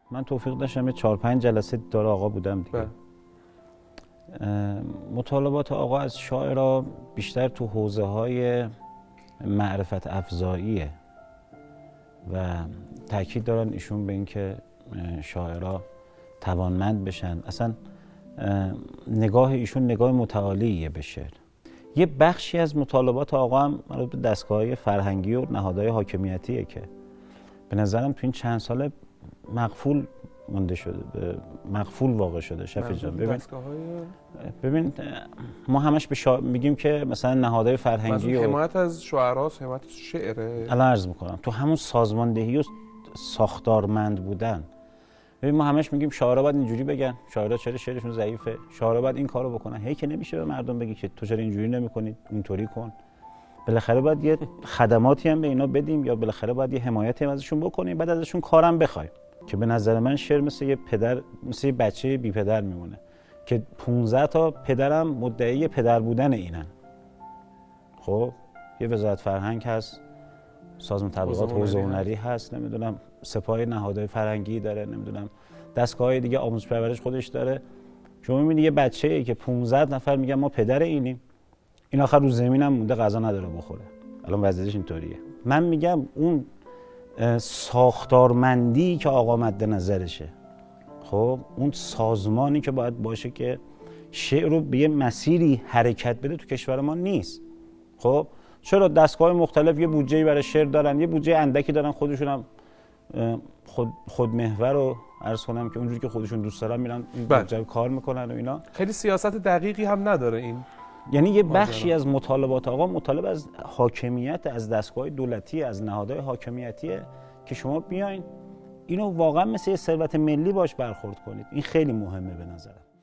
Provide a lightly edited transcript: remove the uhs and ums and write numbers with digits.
من توفیق داشتم یه 4-5 جلسه دیدار آقا بودم دیگه. مطالبات آقا از شاعرها بیشتر تو حوزه‌های معرفت افزاییه و تاکید دارن ایشون به اینکه شاعرها توانمند بشن. اصلا نگاه ایشون نگاه متعالیه به شعر. یه بخشی از مطالبات آقا هم مربوط به دستگاه‌های فرهنگی و نهادهای حاکمیتیه که به نظرم تو این چند ساله مغفول مونده شده، مغفول واقع شده. شفیع جان ببین ما همش به میگیم که مثلا نهادهای فرهنگی و حمایت از شعراست، حمایت از شعره. الان عرض میکنم تو همون سازماندهی و ساختارمند بودن. ببین ما همش میگیم شاعرها باید اینجوری بگن، شاعرها چرا شعرشون ضعیفه، شاعرها باید این کارو بکنن. هی که نمیشه به مردم بگی که تو چرا اینجوری نمیکنید، اونطوری کن. بالاخره باید یه خدماتی هم به اینا بدیم یا بالاخره باید یه حمایتی هم ازشون بکنیم، بعد ازشون کارم بخوایم. که به نظر من شعر مثل یه پدر، مثل یه بچه بی پدر میمونه که 15 تا پدرم مدعی پدر بودن اینن. خب یه وزارت فرهنگ هست، سازمان تبلیغات حوزه هنری هست، نمیدونم سپاه نهادهای فرهنگی داره، نمیدونم دستگاه‌های دیگه آموزش پرورش خودش داره. شما می‌بینید یه بچه‌ای که 15 نفر میگن ما پدر اینیم، این آخر رو زمینم مونده غذا نداره بخوره. الان وضعیتش اینطوریه. من میگم اون ساختارمندی که آقا مد نظرشه، خب اون سازمانی که باید باشه که شعر رو به یه مسیری حرکت بده تو کشور ما نیست. خب چرا دستگاه مختلف یه بودجه‌ای برای شعر دارن، یه بودجه اندکی دارن، خودشون هم خودمحور رو عرض کنم که اونجوری که خودشون دوست دارن میرن این بودجه کار میکنن و اینا. خیلی سیاست دقیقی هم نداره این. یعنی یه بخشی از مطالبات آقا مطالب از حاکمیت، از دستگاه دولتی، از نهادهای حاکمیتیه که شما بیاین اینو واقعا مثل یه ثروت ملی باش برخورد کنید. این خیلی مهمه به نظرم.